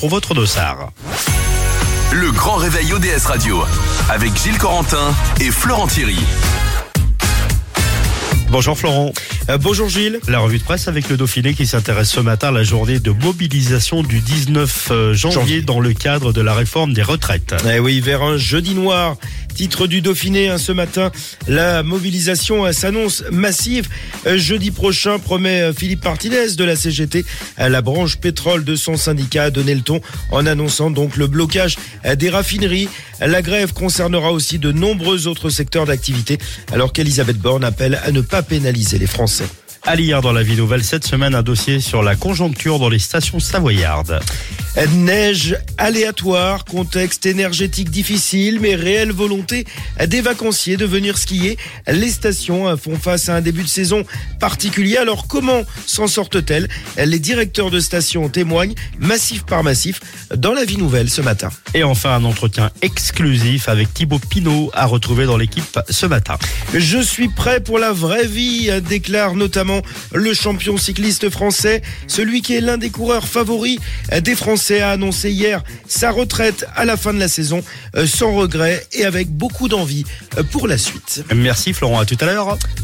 pour votre dossard. Le grand réveil ODS Radio avec Gilles Corentin et Florent Thierry. Bonjour Florent. Bonjour Gilles. La revue de presse avec le Dauphiné qui s'intéresse ce matin à la journée de mobilisation du 19 janvier dans le cadre de la réforme des retraites. Eh oui, vers un jeudi noir. Titre du Dauphiné ce matin, la mobilisation s'annonce massive. Jeudi prochain, promet Philippe Martinez de la CGT. La branche pétrole de son syndicat a donné le ton en annonçant donc le blocage des raffineries. La grève concernera aussi de nombreux autres secteurs d'activité, alors qu'Elisabeth Borne appelle à ne pas pénaliser les Français. À lire dans la Vie Nouvelle cette semaine, un dossier sur la conjoncture dans les stations savoyardes. Neige aléatoire, contexte énergétique difficile, mais réelle volonté des vacanciers de venir skier. Les stations font face à un début de saison particulier. Alors comment s'en sortent-elles ? Les directeurs de stations témoignent massif par massif dans la Vie Nouvelle ce matin. Et enfin, un entretien exclusif avec Thibaut Pinot à retrouver dans l'équipe ce matin. Je suis prêt pour la vraie vie, déclare notamment le champion cycliste français. Celui qui est l'un des coureurs favoris des Français a annoncé hier sa retraite à la fin de la saison, sans regret et avec beaucoup d'envie pour la suite. Merci Florent, à tout à l'heure.